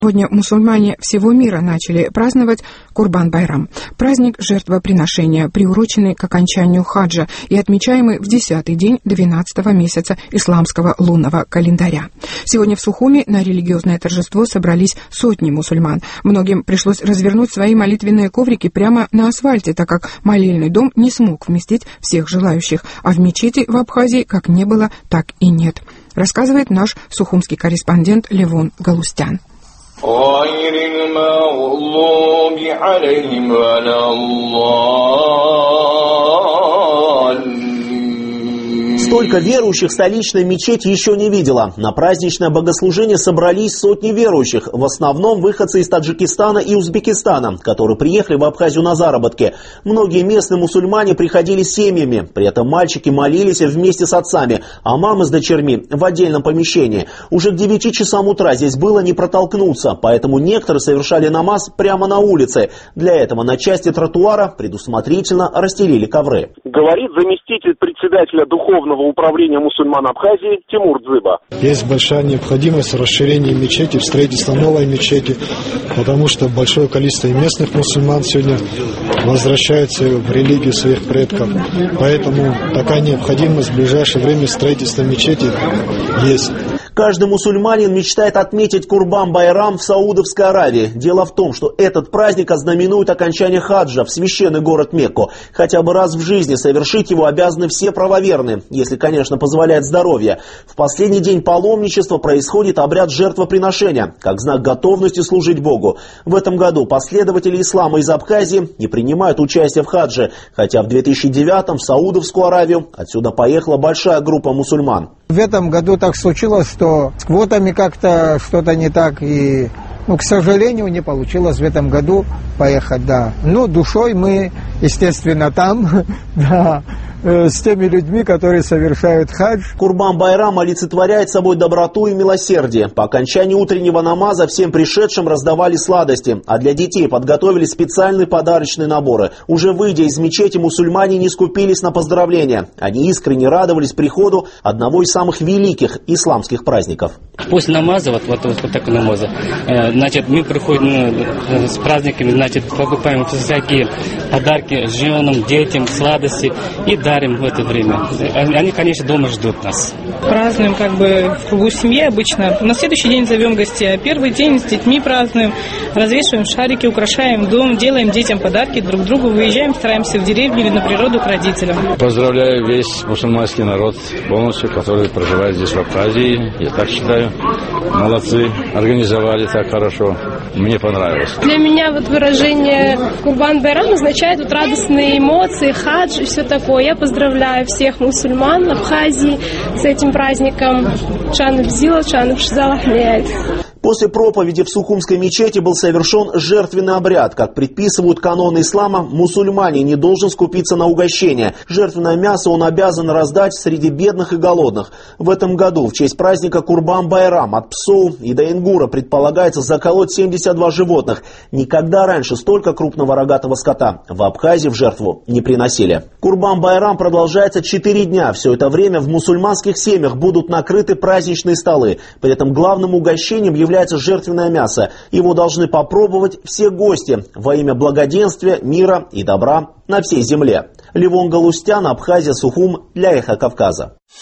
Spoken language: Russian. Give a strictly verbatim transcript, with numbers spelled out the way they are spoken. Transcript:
Сегодня мусульмане всего мира начали праздновать Курбан-байрам, праздник жертвоприношения, приуроченный к окончанию хаджа и отмечаемый в десятый день двенадцатого месяца исламского лунного календаря. Сегодня в Сухуми на религиозное торжество собрались сотни мусульман. Многим пришлось развернуть свои молитвенные коврики прямо на асфальте, так как молельный дом не смог вместить всех желающих, а в мечети в Абхазии как не было, так и нет. Рассказывает наш сухумский корреспондент Левон Галустян. غير المغضوب عليهم ولا الضالين. Столько верующих столичная мечеть еще не видела. На праздничное богослужение собрались сотни верующих, в основном выходцы из Таджикистана и Узбекистана, которые приехали в Абхазию на заработки. Многие местные мусульмане приходили с семьями, при этом мальчики молились вместе с отцами, а мамы с дочерьми в отдельном помещении. Уже к девяти часам утра здесь было не протолкнуться, поэтому некоторые совершали намаз прямо на улице. Для этого на части тротуара предусмотрительно расстелили ковры. Говорит заместитель председателя духовного управления мусульман Абхазии Тимур Дзыба. Есть большая необходимость расширения мечети, строительства новой мечети, потому что большое количество местных мусульман сегодня возвращаются в религию своих предков. Поэтому такая необходимость в ближайшее время строительства мечети есть. Каждый мусульманин мечтает отметить Курбан-байрам в Саудовской Аравии. Дело в том, что этот праздник ознаменует окончание хаджа в священный город Мекку. Хотя бы раз в жизни совершить его обязаны все правоверные, если, конечно, позволяет здоровье. В последний день паломничества происходит обряд жертвоприношения, как знак готовности служить Богу. В этом году последователи ислама из Абхазии не принимают участие в хадже, хотя в две тысячи девятом в Саудовскую Аравию отсюда поехала большая группа мусульман. В этом году так случилось, что с квотами как-то что-то не так, и, ну, к сожалению, не получилось в этом году поехать, да. Но душой мы, естественно, там, да, с теми людьми, которые совершают хадж. Курбан-байрам олицетворяет собой доброту и милосердие. По окончании утреннего намаза всем пришедшим раздавали сладости, а для детей подготовили специальные подарочные наборы. Уже выйдя из мечети, мусульмане не скупились на поздравления. Они искренне радовались приходу одного из самых великих исламских праздников. После намаза, вот, вот, вот, вот такой намаза, э, значит, мы приходим ну, с праздниками, значит, покупаем всякие подарки женам, детям, сладости и дарим в это время. Они, конечно, дома ждут нас. Празднуем как бы в кругу семьи обычно. На следующий день зовем гостей, а первый день с детьми празднуем, развешиваем шарики, украшаем дом, делаем детям подарки друг другу, выезжаем, стараемся в деревню или на природу к родителям. Поздравляю весь мусульманский народ полностью, который проживает здесь в Абхазии. Я так считаю. Молодцы, организовали так хорошо. Мне понравилось. Для меня вот выражение Курбан-байрам означает вот радостные эмоции, хадж и все такое. Я поздравляю всех мусульман Абхазии с этим праздником. Чанып Зила, Чанып Шизалахмеет. После проповеди в Сухумской мечети был совершен жертвенный обряд. Как предписывают каноны ислама, мусульманин не должен скупиться на угощение. Жертвенное мясо он обязан раздать среди бедных и голодных. В этом году в честь праздника Курбан-байрам от псов и до ингура предполагается заколоть семьдесят два животных. Никогда раньше столько крупного рогатого скота в Абхазии в жертву не приносили. Курбан-байрам продолжается четыре дня. Все это время в мусульманских семьях будут накрыты праздничные столы. При этом главным угощением является является жертвенное мясо. Его должны попробовать все гости во имя благоденствия, мира и добра на всей земле. Левон Галустян, Абхазия, Сухум, для Эхо Кавказа.